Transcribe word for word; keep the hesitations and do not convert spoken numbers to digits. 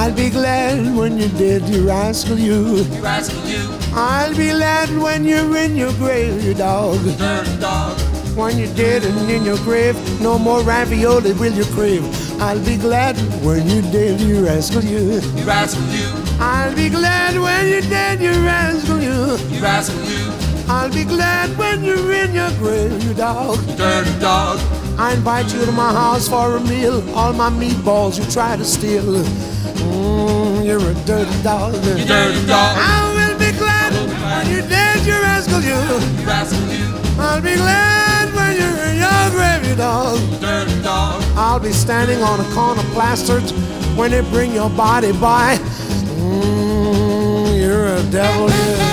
I'll be glad when you're dead, you rascal you. You rascal you. I'll be glad when you're in your grave, you dog. Dirty dog. When you're dead and in your grave, no more ravioli will you crave. I'll be glad when you're dead, you rascal you. You rascal you. I'll be glad when you're dead, you rascal you. You rascal you. I'll be glad when you're in your grave, you dog. Dirty dog. I invite you to my house for a meal. All my meatballs you try to steal. Mm, you're a dirty dog. You dirty dog. I will be glad when you're dead, you rascal you. You rascal you. I'll be glad when you're in your grave, you dog. Dirty dog. I'll be standing on a corner plastered when they bring your body by. Mm, you're a devil, yeah.